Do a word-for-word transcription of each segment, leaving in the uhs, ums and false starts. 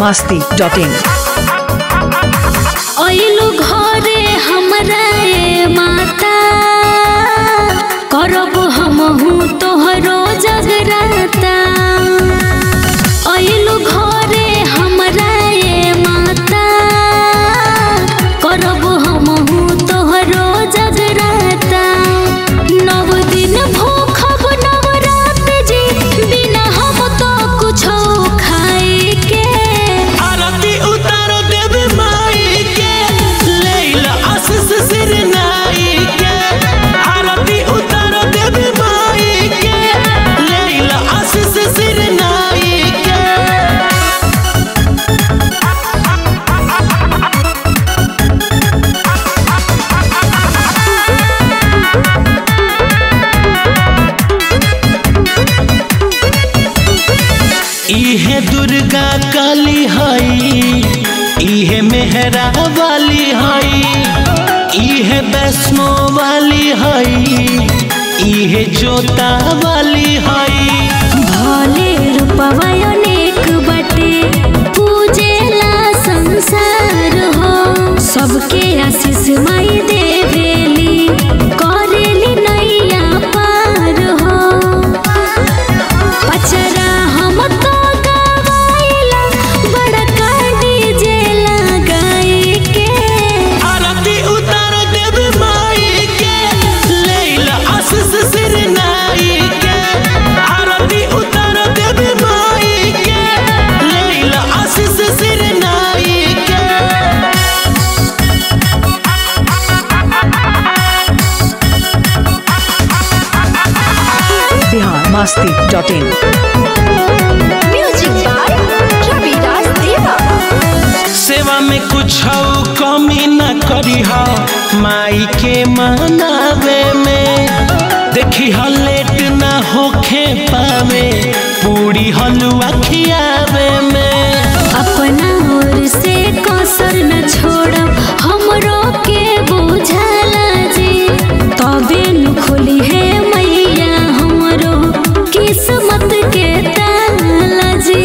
masti dot in. ओइलु घरे हमरा ए माता करब हमहु तोहरो जगराता। ओइलु घरे हमरा ए माता करब हमहु तोहरो जगराता। नव दिन भूखब नवरात जी बिना हम तो कुछो खाए के। आरती उतारो देवी माई के लैला आशीष सिर नाई के। आरती उतारो देवी माई के लैला आशीष सिर नाई के। इहे दुर्गा काली हई, इहे मेहरा वाली हई, इहे वैष्णो वाली हई, इहे जोता वाली हई। भले रूपवा अनेक बटे पूजेला संसार हो। सबके आशीष माई देवेली करेली नैया पार हो। पचरा हम तो गवाइला बड़का डीजे लगाई के। आरती उतारो देवी माई के लैला आशीष सिर नाई के। आरती उतारो देवी माई के लैला आशीष सिर नाई के। Bihar masti dot in. Music by Ravidas Deva. सेवा में कुछ कमी न करी हा माई के मनावे में। देखी हा लेट न होखे पावे पूरी हलवा खियावे में। अपना ओर से कसर न छोड़ब हमरो के बुझाला जी। तबे नु खोली है मैया हमरो किस्मत के ताला जी।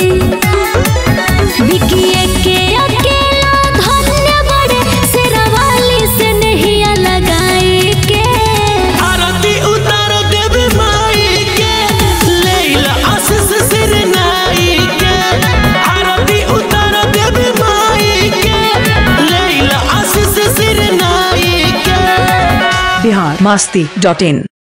बिकिए के अकेला धन्य बड़े शेरवाली से नहिया लगाई के। आरती उतारो देवी माई के लैला आशीष सिर नाई के। आरती उतारो देवी माई के लैला आशीष सिर नाई के। Bihar masti dot in.